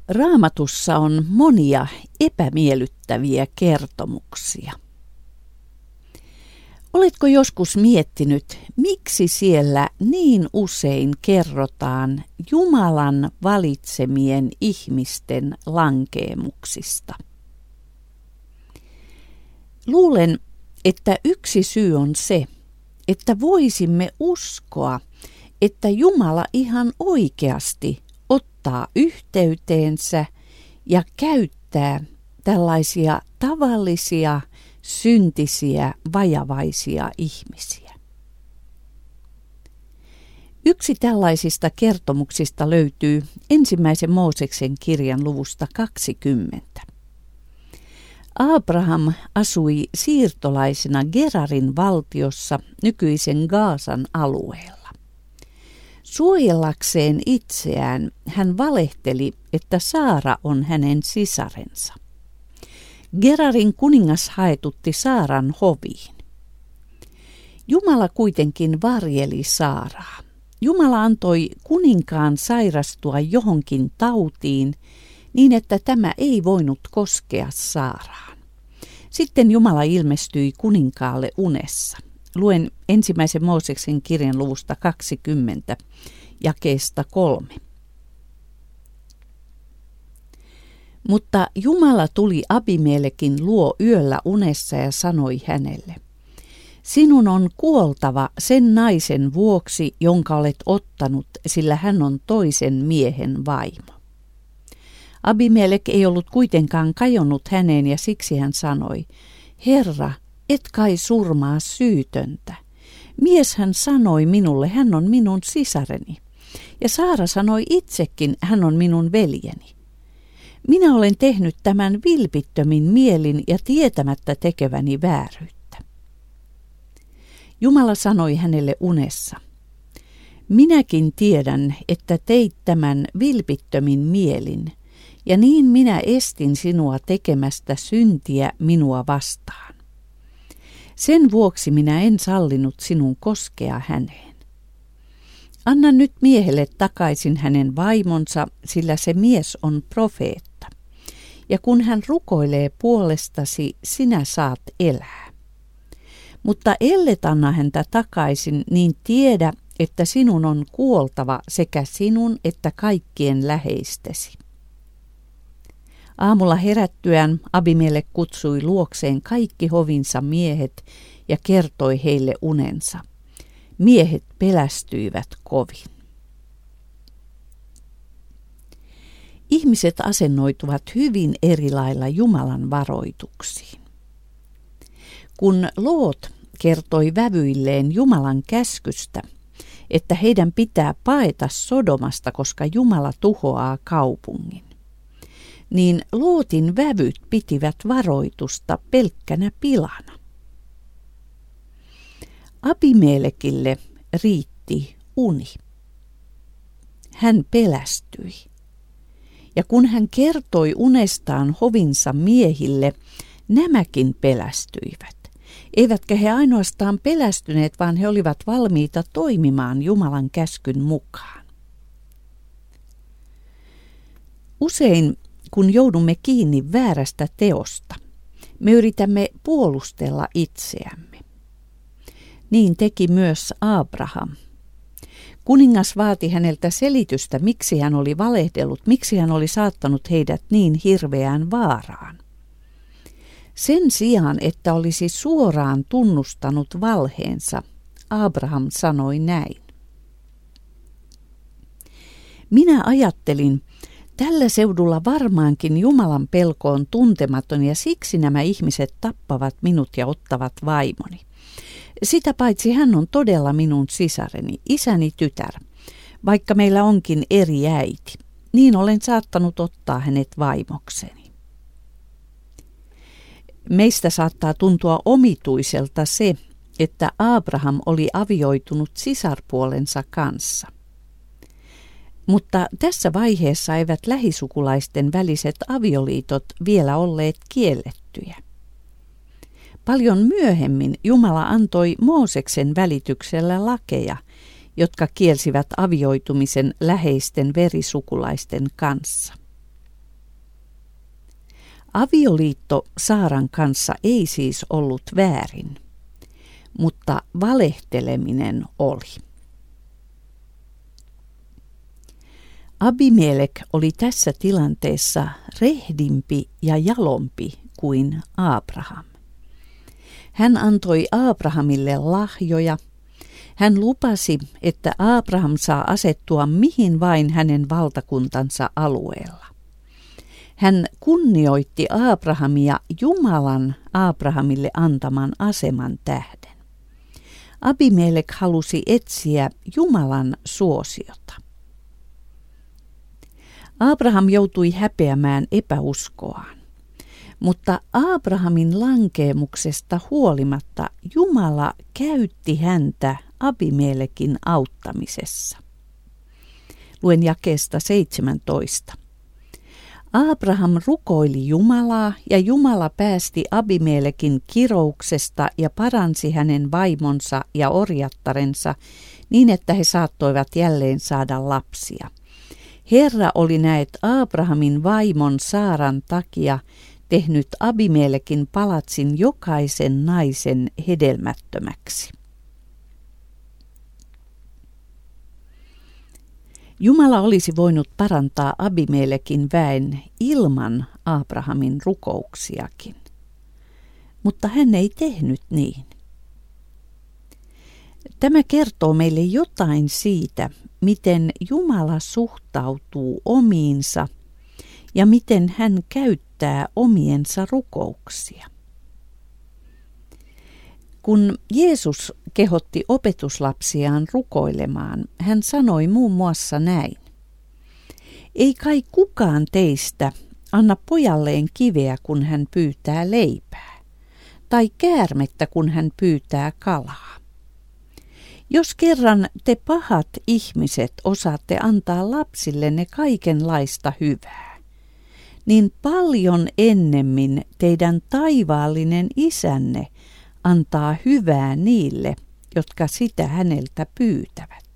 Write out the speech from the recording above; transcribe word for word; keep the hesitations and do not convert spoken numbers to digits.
Raamatussa on monia epämiellyttäviä kertomuksia. Oletko joskus miettinyt, miksi siellä niin usein kerrotaan Jumalan valitsemien ihmisten lankeemuksista? Luulen, että yksi syy on se, että voisimme uskoa, että Jumala ihan oikeasti ottaa yhteyteensä ja käyttää tällaisia tavallisia, syntisiä, vajavaisia ihmisiä. Yksi tällaisista kertomuksista löytyy ensimmäisen Mooseksen kirjan luvusta kaksikymmentä. Abraham asui siirtolaisena Gerarin valtiossa nykyisen Gaasan alueella. Suojellakseen itseään hän valehteli, että Saara on hänen sisarensa. Gerarin kuningas haetutti Saaran hoviin. Jumala kuitenkin varjeli Saaraa. Jumala antoi kuninkaan sairastua johonkin tautiin niin, että tämä ei voinut koskea Saaraan. Sitten Jumala ilmestyi kuninkaalle unessa. Luen ensimmäisen Mooseksen kirjan luvusta kaksikymmentä, jakeesta kolme. Mutta Jumala tuli Abimelekin luo yöllä unessa ja sanoi hänelle: sinun on kuoltava sen naisen vuoksi, jonka olet ottanut, sillä hän on toisen miehen vaimo. Abimelek ei ollut kuitenkaan kajonnut häneen ja siksi hän sanoi: Herra, et kai surmaa syytöntä. Mieshän sanoi minulle, hän on minun sisareni. Ja Saara sanoi itsekin, hän on minun veljeni. Minä olen tehnyt tämän vilpittömin mielin ja tietämättä tekeväni vääryyttä. Jumala sanoi hänelle unessa: minäkin tiedän, että teit tämän vilpittömin mielin, ja niin minä estin sinua tekemästä syntiä minua vastaan. Sen vuoksi minä en sallinut sinun koskea häneen. Anna nyt miehelle takaisin hänen vaimonsa, sillä se mies on profeetta. Ja kun hän rukoilee puolestasi, sinä saat elää. Mutta ellet anna häntä takaisin, niin tiedä, että sinun on kuoltava sekä sinun että kaikkien läheistesi. Aamulla herättyään Abimelek kutsui luokseen kaikki hovinsa miehet ja kertoi heille unensa. Miehet pelästyivät kovin. Ihmiset asennoituvat hyvin eri lailla Jumalan varoituksiin. Kun Loot kertoi vävyilleen Jumalan käskystä, että heidän pitää paeta Sodomasta, koska Jumala tuhoaa kaupungin, niin Lootin vävyt pitivät varoitusta pelkkänä pilana. Abimelekille riitti uni. Hän pelästyi. Ja kun hän kertoi unestaan hovinsa miehille, nämäkin pelästyivät. Eivätkä he ainoastaan pelästyneet, vaan he olivat valmiita toimimaan Jumalan käskyn mukaan. Usein, kun joudumme kiinni väärästä teosta, me yritämme puolustella itseämme. Niin teki myös Abraham. Kuningas vaati häneltä selitystä, miksi hän oli valehdellut, miksi hän oli saattanut heidät niin hirveään vaaraan. Sen sijaan, että olisi suoraan tunnustanut valheensa, Abraham sanoi näin: minä ajattelin, tällä seudulla varmaankin Jumalan pelko on tuntematon ja siksi nämä ihmiset tappavat minut ja ottavat vaimoni. Sitä paitsi hän on todella minun sisareni, isäni tytär, vaikka meillä onkin eri äiti. Niin olen saattanut ottaa hänet vaimokseni. Meistä saattaa tuntua omituiselta se, että Abraham oli avioitunut sisarpuolensa kanssa. Mutta tässä vaiheessa eivät lähisukulaisten väliset avioliitot vielä olleet kiellettyjä. Paljon myöhemmin Jumala antoi Mooseksen välityksellä lakeja, jotka kielsivät avioitumisen läheisten verisukulaisten kanssa. Avioliitto Saaran kanssa ei siis ollut väärin, mutta valehteleminen oli. Abimelek oli tässä tilanteessa rehdimpi ja jalompi kuin Aabraham. Hän antoi Aabrahamille lahjoja. Hän lupasi, että Aabraham saa asettua mihin vain hänen valtakuntansa alueella. Hän kunnioitti Aabrahamia Jumalan Aabrahamille antaman aseman tähden. Abimelek halusi etsiä Jumalan suosiota. Aabraham joutui häpeämään epäuskoaan, mutta Aabrahamin lankeemuksesta huolimatta Jumala käytti häntä Abimelekin auttamisessa. Luen jakeesta seitsemäntoista. Aabraham rukoili Jumalaa ja Jumala päästi Abimelekin kirouksesta ja paransi hänen vaimonsa ja orjattarensa niin, että he saattoivat jälleen saada lapsia. Herra oli näet Aabrahamin vaimon Saaran takia tehnyt Abimelekin palatsin jokaisen naisen hedelmättömäksi. Jumala olisi voinut parantaa Abimelekin väen ilman Aabrahamin rukouksiakin, mutta hän ei tehnyt niin. Tämä kertoo meille jotain siitä, miten Jumala suhtautuu omiinsa ja miten hän käyttää omiensa rukouksia. Kun Jeesus kehotti opetuslapsiaan rukoilemaan, hän sanoi muun muassa näin. Ei kai kukaan teistä anna pojalleen kiveä, kun hän pyytää leipää, tai käärmettä, kun hän pyytää kalaa. Jos kerran te pahat ihmiset osaatte antaa lapsillenne kaikenlaista hyvää, niin paljon ennemmin teidän taivaallinen isänne antaa hyvää niille, jotka sitä häneltä pyytävät.